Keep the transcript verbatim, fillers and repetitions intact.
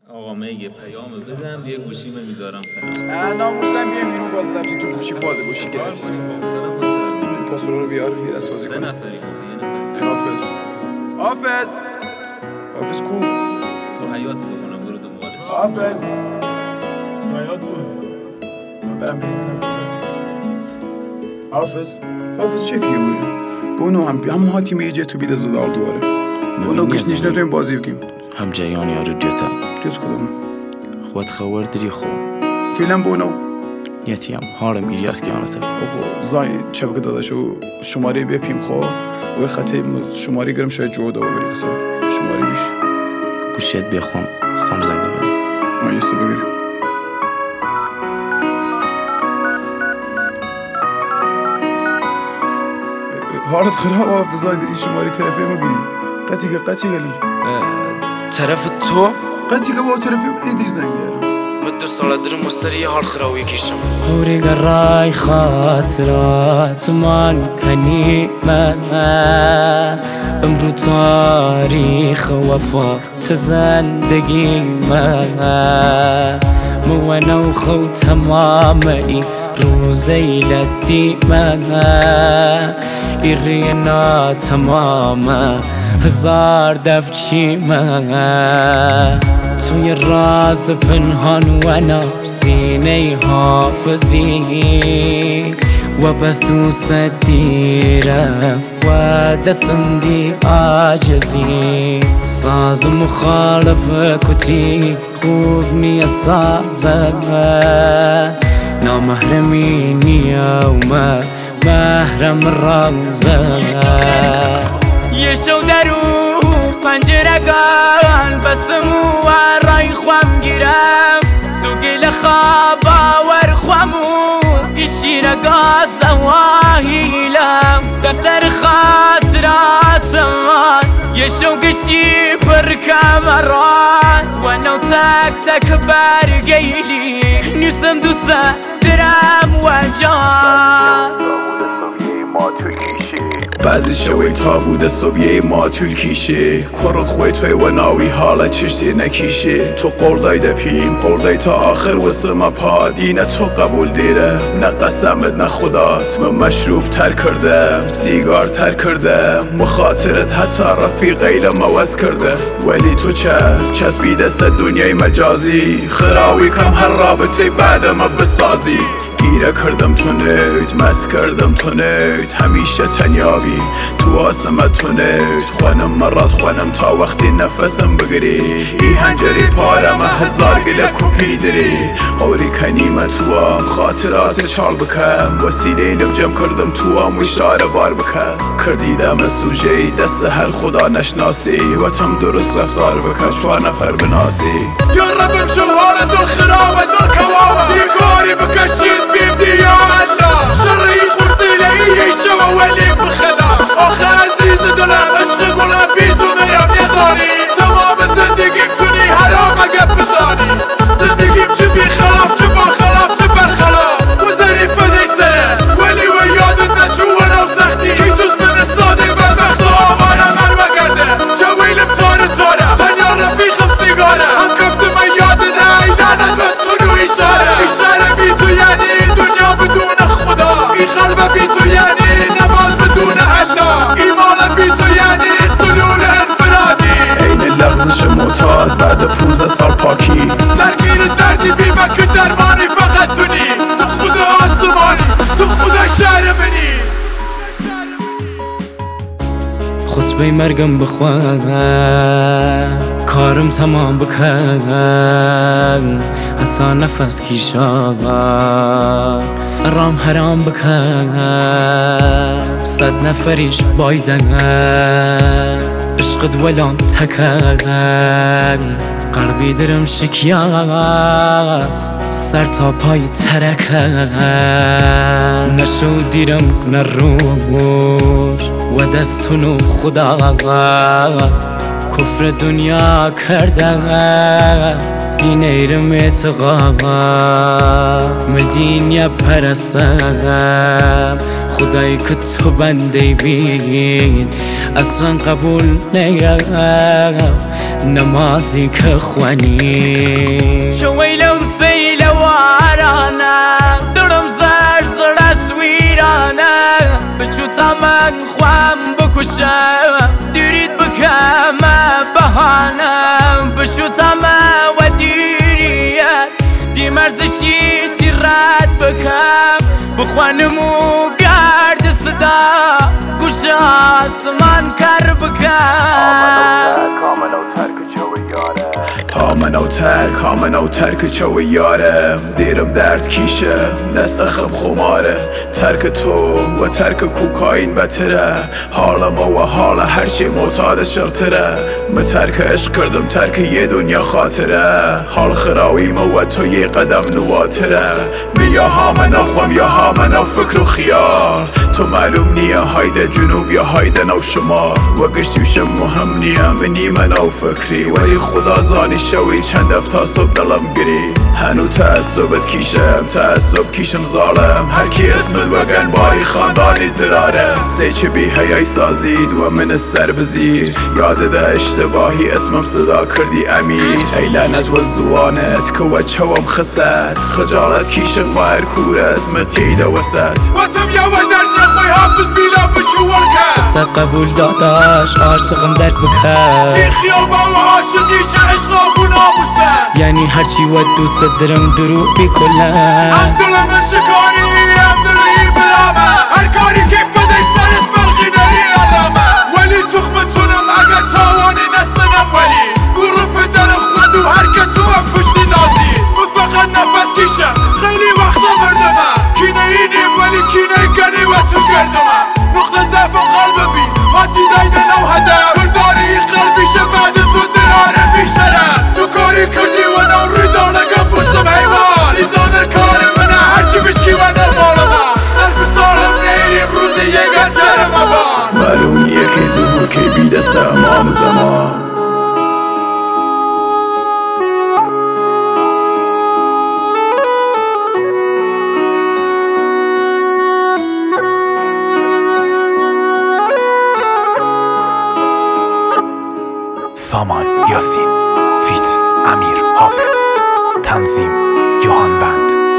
آقا من یه پیام بدم یه گوشی میذارم پیام. نه ناموسم بیایم بیرون باز رفتیم تو گوشی فاز گوشی گرفتیم. پاسورد رو بیار یه دست بازی کنیم. سه نفری بود. حافظ حافظ حافظ کو تو حیات بکنم برو دنبالش. حافظ حیات بود. برم ببینم حافظ حافظ چه کیه بود؟ بونو هم هم هاتیم یه تو بیده زدار دواره. بونو کش نیش نداریم بازی بکنیم. هم جریان یارو دیتا. دیت کدوم؟ خود خبر داری خو. فیلم بونو. یتیم هارم گیریاس کیانته. اوه زای شبکه داداشو شماره بپیم خو. و خطی شماره گرم شاید جودا ببری حساب. شماره بیش. گوشیت بخوام خام زنگ بزنی. ما یه سو بگیریم. حالت خراب حافظای داری شماره تلفن ما گیری. قطی که قطی گلی. طرف تو؟ قطی که با تلفن ایدی زنگه. من دو سال درم مستری حال خراوی کشم. دوری قرای خاطرات من کنی من امرو تاریخ وفات زندگی من مو خو تمامی روزی لدی من ایرینا تماما هزار دفچی من توی راز پنهان و نفسینه حافظی و بس دوست دیرم و دستم دی عاجزی ساز مخالف کتی خوب نیه سازم نامحرمی نیه و ما محرم رازم یه شو درو پنجره گل بسمو و رای خوام گیرم تو گل خوابا ور خوامو ایشی رگا زواهیلم دفتر خاطرات من یه شو گشی پر کمران و نو تک تک برگیلی نیستم دوست درم و جان بعضی شوی تا بوده صبحی ما طول کیشه کرو خوی توی و ناوی حالا چشتی نکیشه تو قردای دپیم قردای تا آخر وسط ما پادینه تو قبول دیره نه قسمت نه خدات من مشروب تر کردم سیگار تر کردم مخاطرت حتی رفیق ایل موز کرده ولی تو چه چسبیده سه دنیای مجازی خراوی کم هر رابطه بعد ما بسازی گیره کردم تو نیت مس کردم تو نیت همیشه تنیابی تو آسمت تو نیت خوانم مرات خوانم تا وقتی نفسم بگیری ای هنجری پارم هزار گله کپی داری اوری کنیم تو هم خاطرات چال بکم وسیله لب جمع کردم تو هم اشاره بار بکم کردیدم سوژه دست هر خدا نشناسی و تم درست رفتار بکن چوار نفر بناسی یا ربم شلوار دل خراب دل کوام دیگاری بکشید بیم دیامتا شرعی قرصیله ایه شما ولی بخدا آخه عزیز دلم عشق گلم بیتو میرم یزاری تمام زندگیم تونی حرام اگه بزانی زندگیم چه بیخلاف چه برخلاف چه برخلاف و ظریف فدی سره ولی و یادت نچونه و سختی هیچ از من ساده و وقت آوارم من وگرده چه ویلم تاره تاره تنیا رفیقم سیگاره هم کفت من یادت های لعنت به تونو اشاره اشاره بی تو یعنی دنیا بدون خدا این قلب بی تو یعنی نماز بدون حنا ایمان بی تو یعنی سلول انفرادی این لغزش معتاد بعد پونزه سال پاکی درگیر دردی بی من که درمانی فقط تونی تو خدا آسمانی تو خدا شهر منی خطبه مرگم بخوان کارم تمام بکن حتی نفس کیشان رام حرام بکن صد نفریش بایدن عشقت ولان تکن قلبی درم شکیاس سر تا پای ترکن نشو دیرم نروش و دستونو خدا کفر دنیا کردن دین ایرم اعتقاد مدین یا پرستم خدایی که تو بنده بین اصلا قبول نیا نمازی که خوانی شویلو سیل وارانه درم زر زر اسویرانه بچو تمن خوام بکشم دیرید بکم بهانم بچو تمن و دیریت دی مرزشی تی رد بکم بخوانم و گرد صدا گوش آسمان کر بکم هامن او ترک هامن او ترک چو یاره دیرم درد کیشه نسخم خماره ترک تو و ترک کوکاین بتره حالا ما و حالا هرچی معتاد شرطره من ترک عشق کردم ترک یه دنیا خاطره حال خراوی ما و تو یه قدم نواتره بیا هامن او خوام یا هامن او فکر و خیال تو معلوم نیه هایده جنوب یا هایده نو شمال و گشتیوشم مهم نیه منی من او فکری ولی خدا زانی شوی چند افتا صبح دلم گری هنو تعصبت کیشم تعصب کیشم ظالم هرکی اسمت وگن باری خاندانی دراره سی چه بی هیای سازید و من سر بزیر یاد ده اشتباهی اسمم صدا کردی امیر ای لعنت و زوانت که و چوم خسد خجالت کیشم و هرکور اسمت تیده وسط و تم یا و درد نخوی حافظ بیلا بشور کرد قصد قبول داداش عاشقم درد بکر این خیابا و عاشقیش عشق و ناموسه یعنی هرچی و دوست درم دروغ بیکلن هم دلم شکاری هم دلی بلامه هر کاری که فدش سرت فرقی نری علامه ولی تخمتونم اگر تاوانی دستنم ولی گروه در خود و هر که تو هم پشتی نازی من فقط نفس کشم خیلی وقتا مردمه کینه اینی ولی کینه گنی و تو گردمه نقطه ضعف قلب بی حتی دایده نو هدف برداری این قلبیشه بعد تو دراره بیشتره تو کاری کردی و نو روی دانگم بستم حیوان دیزانر کاری منه هرچی بشی و نرمالمه صرف سالم نیریم روزی یک گرچرم با معلوم نیه که ظهور که بیدست امام زمان سامان یاسین فیت امیر حافظ تنظیم یوهان بند